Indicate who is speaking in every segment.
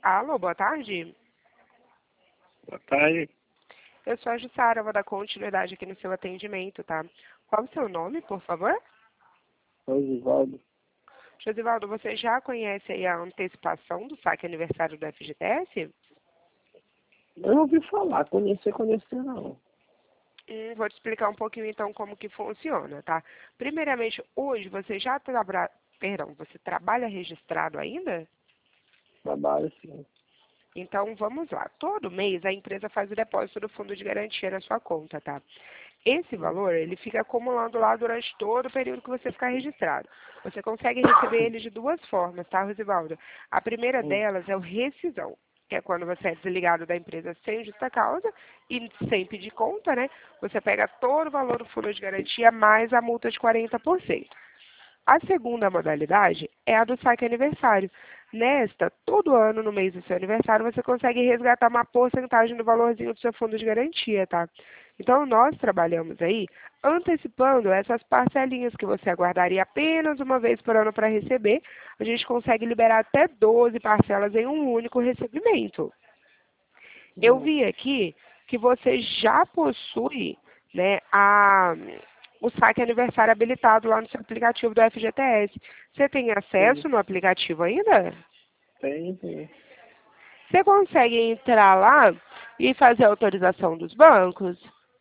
Speaker 1: Alô, boa tarde.
Speaker 2: Boa tarde,
Speaker 1: Eu sou a Jussara, vou dar continuidade aqui no seu atendimento, tá? Qual o seu nome, por favor?
Speaker 2: Rosivaldo.
Speaker 1: Josivaldo, você já conhece aí a antecipação do saque aniversário do FGTS?
Speaker 2: Eu ouvi falar, conhecer não.
Speaker 1: Vou te explicar um pouquinho então como que funciona, tá? Primeiramente, hoje você já você trabalha registrado ainda?
Speaker 2: Trabalho sim.
Speaker 1: Então, vamos lá. Todo mês a empresa faz o depósito do fundo de garantia na sua conta, tá? Esse valor, ele fica acumulando lá durante todo o período que você ficar registrado. Você consegue receber ele de duas formas, tá, Rosivaldo? A primeira delas é o rescisão, que é quando você é desligado da empresa sem justa causa e sem pedir conta, né? Você pega todo o valor do fundo de garantia mais a multa de 40%. A segunda modalidade é a do saque aniversário. Nesta, todo ano, no mês do seu aniversário, você consegue resgatar uma porcentagem do valorzinho do seu fundo de garantia, tá? Então, nós trabalhamos aí antecipando essas parcelinhas que você aguardaria apenas uma vez por ano para receber. A gente consegue liberar até 12 parcelas em um único recebimento. Eu vi aqui que você já possui, né, o saque aniversário habilitado lá no seu aplicativo do FGTS. Você tem acesso
Speaker 2: Sim.
Speaker 1: no aplicativo ainda?
Speaker 2: Tem.
Speaker 1: Você consegue entrar lá e fazer a autorização dos bancos?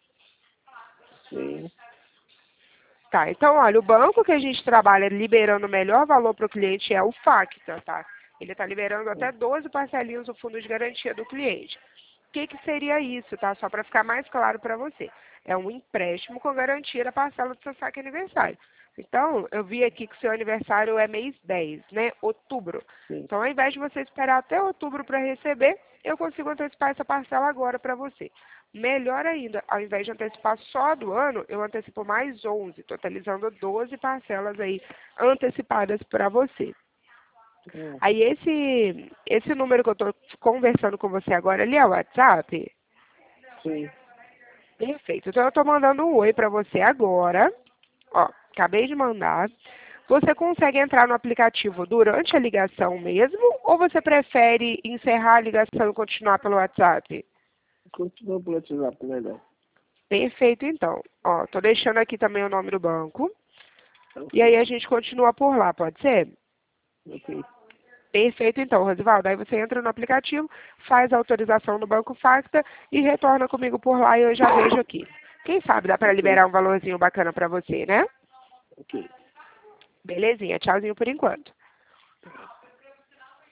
Speaker 2: Sim.
Speaker 1: Tá, então, olha, o banco que a gente trabalha liberando o melhor valor para o cliente é o Facta, tá? Ele está liberando até 12 parcelinhas do fundo de garantia do cliente. O que seria isso, tá? Só para ficar mais claro para você. É um empréstimo com garantia da parcela do seu saque aniversário. Então, eu vi aqui que o seu aniversário é mês 10, né? Outubro.
Speaker 2: Sim.
Speaker 1: Então, ao invés de você esperar até outubro para receber, eu consigo antecipar essa parcela agora para você. Melhor ainda, ao invés de antecipar só do ano, eu antecipo mais 11, totalizando 12 parcelas aí antecipadas para você. Aí esse número que eu estou conversando com você agora ali é o WhatsApp?
Speaker 2: Sim.
Speaker 1: Perfeito. Então eu estou mandando um oi para você agora. Ó, acabei de mandar. Você consegue entrar no aplicativo durante a ligação mesmo ou você prefere encerrar a ligação e continuar pelo WhatsApp?
Speaker 2: Continua pelo WhatsApp, melhor.
Speaker 1: Perfeito, então. Ó, tô deixando aqui também o nome do banco.
Speaker 2: Então,
Speaker 1: E aí a gente continua por lá, pode ser?
Speaker 2: ok.
Speaker 1: Perfeito, então, Rosivaldo. Aí você entra no aplicativo, faz a autorização no Banco Facta e retorna comigo por lá e eu já vejo aqui. Quem sabe dá para
Speaker 2: Ok.
Speaker 1: liberar um valorzinho bacana para você, né?
Speaker 2: Ok.
Speaker 1: Belezinha, tchauzinho por enquanto.